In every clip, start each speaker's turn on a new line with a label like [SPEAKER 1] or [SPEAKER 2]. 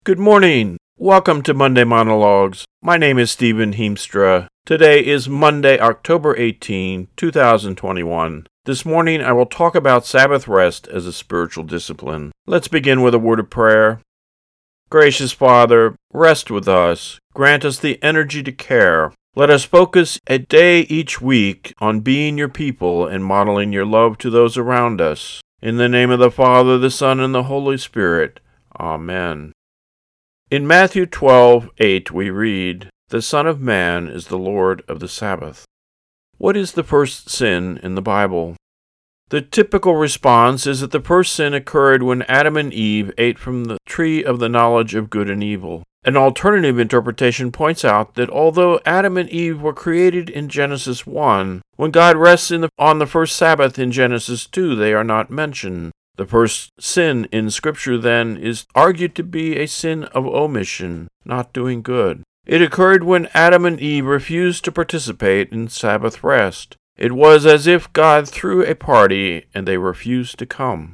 [SPEAKER 1] Good morning. Welcome to Monday Monologues. My name is Stephen Heemstra. Today is Monday, October 18, 2021. This morning I will talk about Sabbath rest as a spiritual discipline. Let's begin with a word of prayer. Gracious Father, rest with us. Grant us the energy to care. Let us focus a day each week on being your people and modeling your love to those around us. In the name of the Father, the Son, and the Holy Spirit. Amen. In Matthew 12:8 we read, "The Son of Man is the Lord of the Sabbath." What is the first sin in the Bible? The typical response is that the first sin occurred when Adam and Eve ate from the tree of the knowledge of good and evil. An alternative interpretation points out that although Adam and Eve were created in Genesis 1, when God rests on the first Sabbath in Genesis 2, they are not mentioned. The first sin in Scripture, then, is argued to be a sin of omission, not doing good. It occurred when Adam and Eve refused to participate in Sabbath rest. It was as if God threw a party and they refused to come.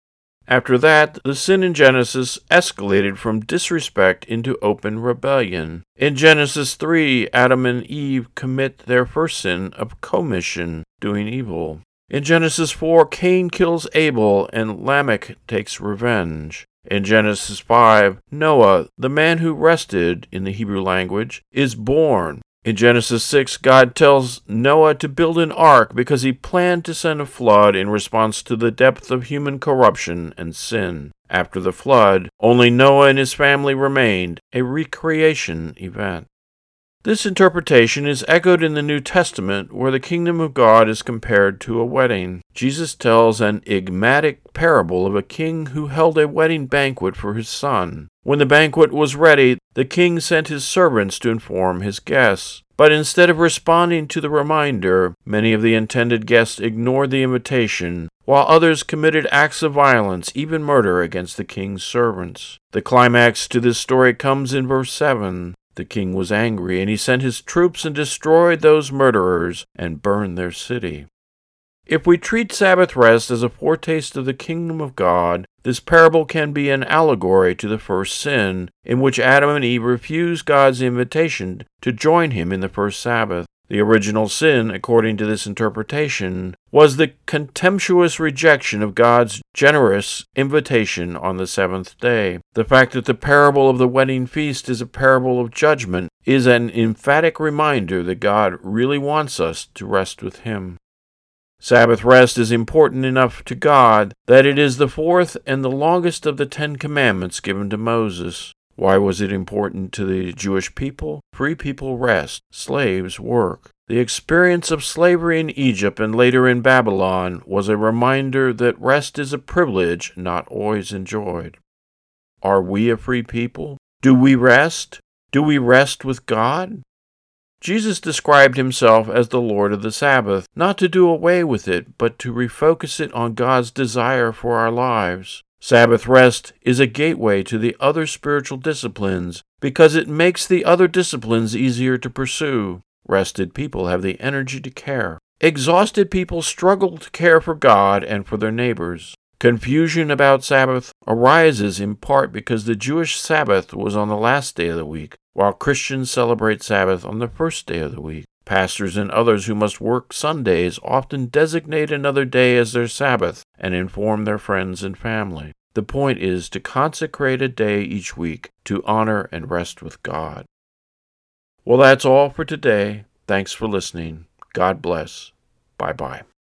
[SPEAKER 1] After that, the sin in Genesis escalated from disrespect into open rebellion. In Genesis 3, Adam and Eve commit their first sin of commission, doing evil. In Genesis 4, Cain kills Abel and Lamech takes revenge. In Genesis 5, Noah, the man who rested in the Hebrew language, is born. In Genesis 6, God tells Noah to build an ark because he planned to send a flood in response to the depth of human corruption and sin. After the flood, only Noah and his family remained, a recreation event. This interpretation is echoed in the New Testament, where the kingdom of God is compared to a wedding. Jesus tells an enigmatic parable of a king who held a wedding banquet for his son. When the banquet was ready, the king sent his servants to inform his guests. But instead of responding to the reminder, many of the intended guests ignored the invitation, while others committed acts of violence, even murder, against the king's servants. The climax to this story comes in verse 7. The king was angry, and he sent his troops and destroyed those murderers and burned their city. If we treat Sabbath rest as a foretaste of the kingdom of God, this parable can be an allegory to the first sin, in which Adam and Eve refused God's invitation to join him in the first Sabbath. The original sin, according to this interpretation, was the contemptuous rejection of God's generous invitation on the seventh day. The fact that the parable of the wedding feast is a parable of judgment is an emphatic reminder that God really wants us to rest with Him. Sabbath rest is important enough to God that it is the fourth and the longest of the 10 Commandments given to Moses. Why was it important to the Jewish people? Free people rest, slaves work. The experience of slavery in Egypt and later in Babylon was a reminder that rest is a privilege not always enjoyed. Are we a free people? Do we rest? Do we rest with God? Jesus described himself as the Lord of the Sabbath, not to do away with it, but to refocus it on God's desire for our lives. Sabbath rest is a gateway to the other spiritual disciplines because it makes the other disciplines easier to pursue. Rested people have the energy to care. Exhausted people struggle to care for God and for their neighbors. Confusion about Sabbath arises in part because the Jewish Sabbath was on the last day of the week, while Christians celebrate Sabbath on the first day of the week. Pastors and others who must work Sundays often designate another day as their Sabbath and inform their friends and family. The point is to consecrate a day each week to honor and rest with God. Well, that's all for today. Thanks for listening. God bless. Bye-bye.